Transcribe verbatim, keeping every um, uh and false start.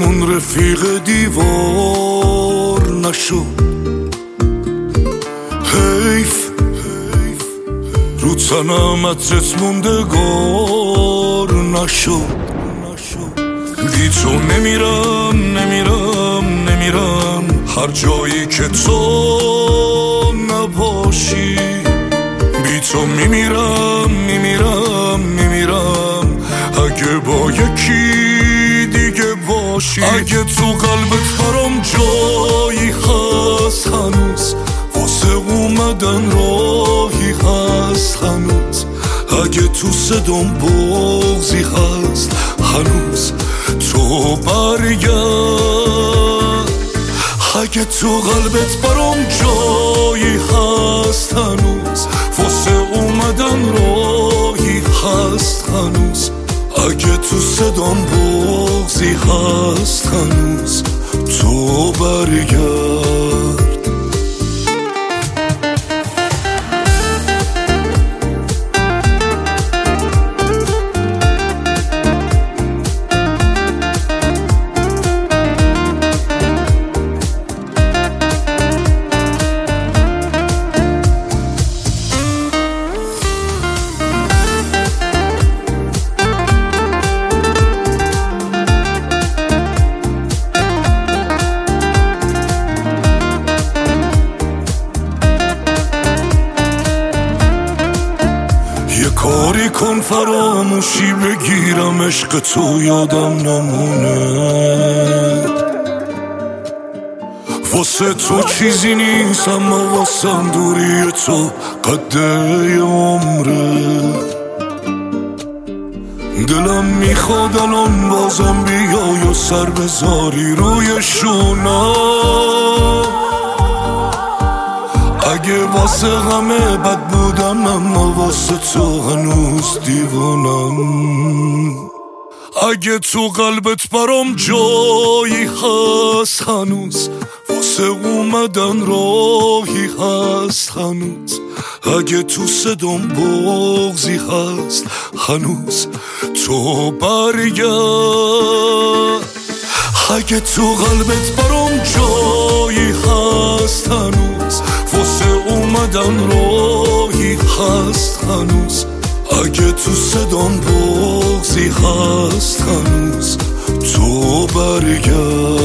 عمرمون رفیق دیوار نشد. حیف رو تنم عطرت موندگار نشد. بی تو نمیرم نمیرم نمیرم هر جایی که تو نباشی. بی تو میمیرم میمیرم میمیرم اگه با یکی دیگه باشی. اگه تو قلبت برام جایی هست هنوز، واسه اومدن راهی هست هنوز. اگه تو صدام بغضی هست هنوز، تو برگرد. اگه تو قلبت برام جایی هست هنوز، واسه اومدن راهی هست هنوز. اگه تو صدام بغضی هست هنوز، تو برگرد. کاری کن فراموشی بگیرم عشق تو یادم نمونه. واسه تو چیزی نیست اما واسم دوری تو قده عمره. دلم میخواد الان بازم بیای و سر بذاری روی شونم. اگه واسه غمه بد بودم اما واسه تو هنوز دیوانم. اگه تو قلبت برام جایی هست هنوز، واسه اومدن راهی هست هنوز. اگه تو صدام بغضی هست هنوز، تو برگرد. اگه تو قلبت برام جایی هست هنوز، واسه اومدن راهی هست هنوز. اگه تو صدام بغضی هست هنوز، تو برگرد.